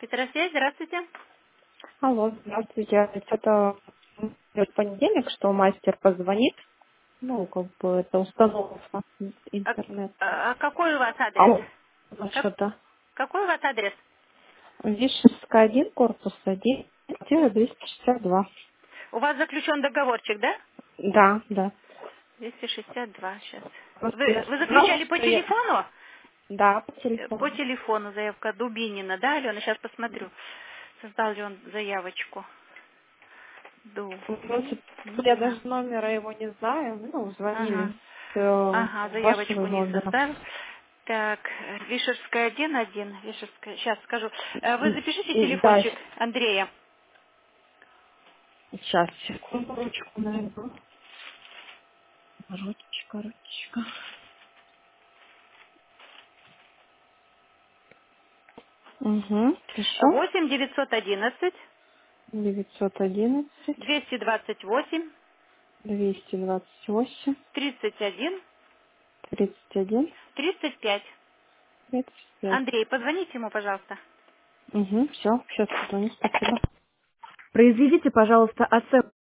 Электросвязь, здравствуйте. Алло, здравствуйте. Это в понедельник, что мастер позвонит. Ну, как бы это установка А, интернет. какой у вас адрес? Алло, Как- что-то. какой у вас адрес? Вишенская 1, корпус 1, квартира 262. У вас заключен договорчик, да? Да, да. 262 сейчас. Просто я Вы сказала, заключали по что я... телефону? Да, по По телефону. телефону заявка Дубинина, да, Алена? Сейчас посмотрю, создал ли он заявочку. Просто я Дубинина. даже номера его не знаю. Ну, звонили Ага. с Ага, вашего заявочку не номера. создал. Так, Вишерская 1-1. Вишерская, сейчас скажу. Вы запишите Да, телефончик Андрея. сейчас, секунду, ручку найду. Ручка, ручка. Угу. Пишу. 8-911 911 228 228 31 31 35. 35. Андрей, позвоните ему, пожалуйста. Угу. Все, сейчас позвоню. Спасибо. Произведите, пожалуйста, оценку.